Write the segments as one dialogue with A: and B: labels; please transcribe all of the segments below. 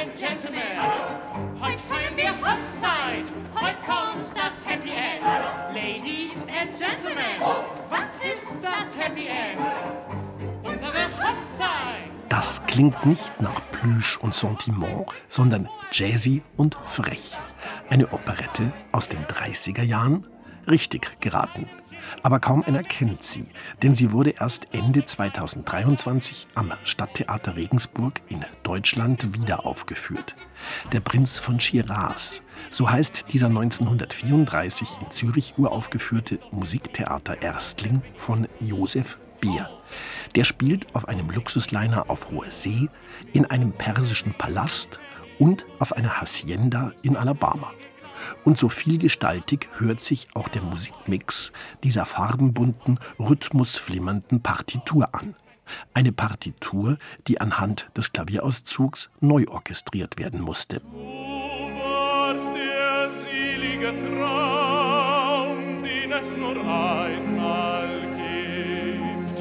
A: and Gentlemen, heute feiern wir Hochzeit, heute kommt das Happy End. Ladies and Gentlemen, was ist das Happy End? Unsere Hochzeit!
B: Das klingt nicht nach Plüsch und Sentiment, sondern jazzy und frech. Eine Operette aus den 30er Jahren? Richtig geraten. Aber kaum einer kennt sie, denn sie wurde erst Ende 2023 am Stadttheater Regensburg in Deutschland wiederaufgeführt. Der Prinz von Schiraz, so heißt dieser 1934 in Zürich uraufgeführte Musiktheater-Erstling von Josef Beer. Der spielt auf einem Luxusliner auf hoher See, in einem persischen Palast und auf einer Hacienda in Alabama. Und so vielgestaltig hört sich auch der Musikmix dieser farbenbunten, rhythmusflimmernden Partitur an. Eine Partitur, die anhand des Klavierauszugs neu orchestriert werden musste.
C: Du warst der selige Traum, den es nur einmal gibt.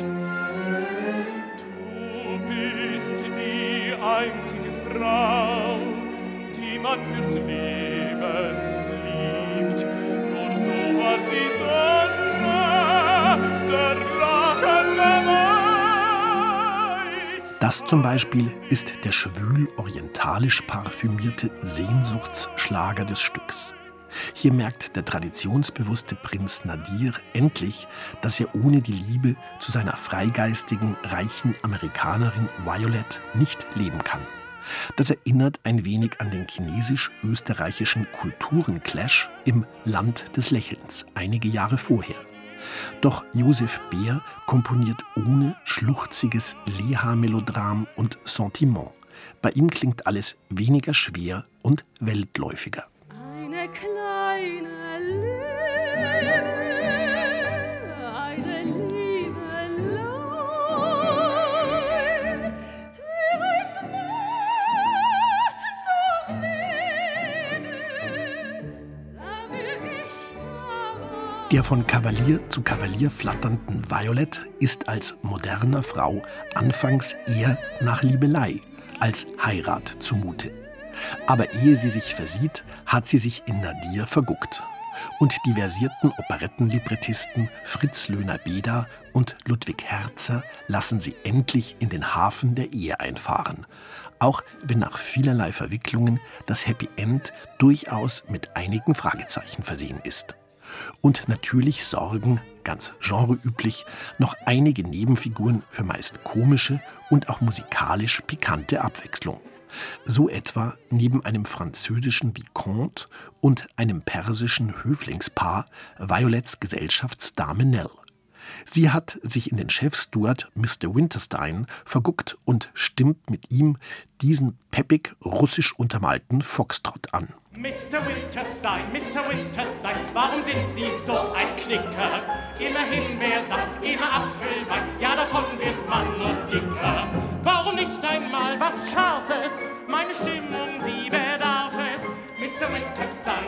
C: Du bist die einzige Frau, die man fürs Leben liebt. Nur du warst die Sonne, der Lachen der Weich.
B: Das zum Beispiel ist der schwül-orientalisch parfümierte Sehnsuchtsschlager des Stücks. Hier merkt der traditionsbewusste Prinz Nadir endlich, dass er ohne die Liebe zu seiner freigeistigen, reichen Amerikanerin Violet nicht leben kann. Das erinnert ein wenig an den chinesisch-österreichischen Kulturenclash im Land des Lächelns einige Jahre vorher. Doch Josef Beer komponiert ohne schluchziges Leha-Melodram und Sentiment. Bei ihm klingt alles weniger schwer und weltläufiger.
D: Eine kleine Liebe, eine Liebe allein, die ich nicht noch lebe, da will ich aber.
B: Der von Kavalier zu Kavalier flatternden Violet ist als moderner Frau anfangs eher nach Liebelei als Heirat zumute. Aber ehe sie sich versieht, hat sie sich in Nadir verguckt. Und die versierten Operettenlibrettisten Fritz Löhner-Beda und Ludwig Herzer lassen sie endlich in den Hafen der Ehe einfahren. Auch wenn nach vielerlei Verwicklungen das Happy End durchaus mit einigen Fragezeichen versehen ist. Und natürlich sorgen, ganz genreüblich, noch einige Nebenfiguren für meist komische und auch musikalisch pikante Abwechslung. So etwa neben einem französischen Vicomte und einem persischen Höflingspaar Violets Gesellschaftsdame Nell. Sie hat sich in den Chefsteward Mr. Winterstein verguckt und stimmt mit ihm diesen peppig russisch untermalten Foxtrott an.
A: Mr. Winterstein, warum sind Sie so ein Knicker? Immer Himbeersaft, immer Apfelwein, ja davon wird man nur dicker. Warum nicht einmal was Scharfes? Meine Stimmung, sie bedarf es. Mr. Winterstein,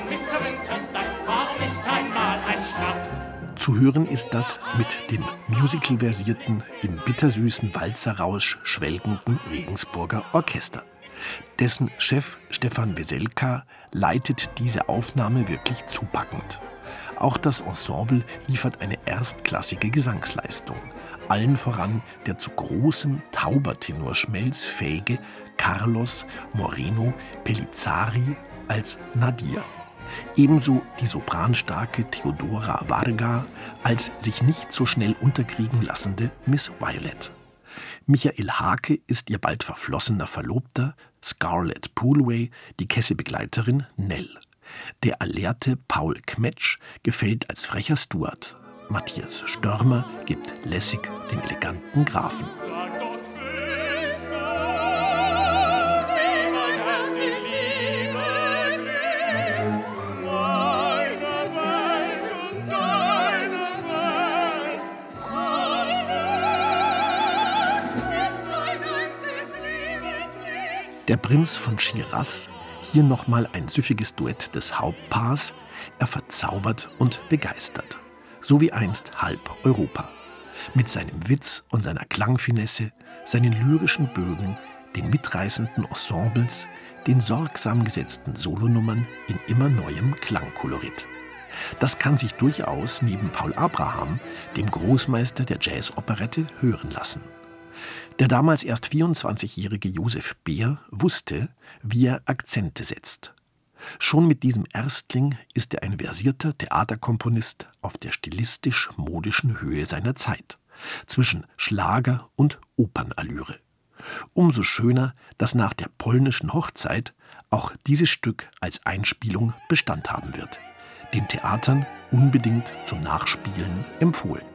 A: warum nicht einmal ein Schnaps?
B: Zu hören ist das mit dem musical-versierten, im bittersüßen Walzerrausch schwelgenden Regensburger Orchester. Dessen Chef Stefan Weselka leitet diese Aufnahme wirklich zupackend. Auch das Ensemble liefert eine erstklassige Gesangsleistung. Allen voran der zu großem Taubertenorschmelz fähige Carlos Moreno Pellizzari als Nadir. Ebenso die sopranstarke Theodora Varga als sich nicht so schnell unterkriegen lassende Miss Violet. Michael Hake ist ihr bald verflossener Verlobter, Scarlett Poolway die Kessebegleiterin Nell. Der alerte Paul Kmetsch gefällt als frecher Steward. Matthias Störmer gibt lässig den eleganten Grafen.
C: Sag doch fühlst du, wie mein Herz in Liebe glüht. Meine Welt und deine Welt.
D: Alles ist ein einziges Liebeslied.
B: Der Prinz von Schiraz, hier nochmal ein süffiges Duett des Hauptpaars, er verzaubert und begeistert. So wie einst halb Europa. Mit seinem Witz und seiner Klangfinesse, seinen lyrischen Bögen, den mitreißenden Ensembles, den sorgsam gesetzten Solonummern in immer neuem Klangkolorit. Das kann sich durchaus neben Paul Abraham, dem Großmeister der Jazzoperette, hören lassen. Der damals erst 24-jährige Josef Beer wusste, wie er Akzente setzt. Schon mit diesem Erstling ist er ein versierter Theaterkomponist auf der stilistisch-modischen Höhe seiner Zeit, zwischen Schlager und Opernallüre. Umso schöner, dass nach der polnischen Hochzeit auch dieses Stück als Einspielung Bestand haben wird. Den Theatern unbedingt zum Nachspielen empfohlen.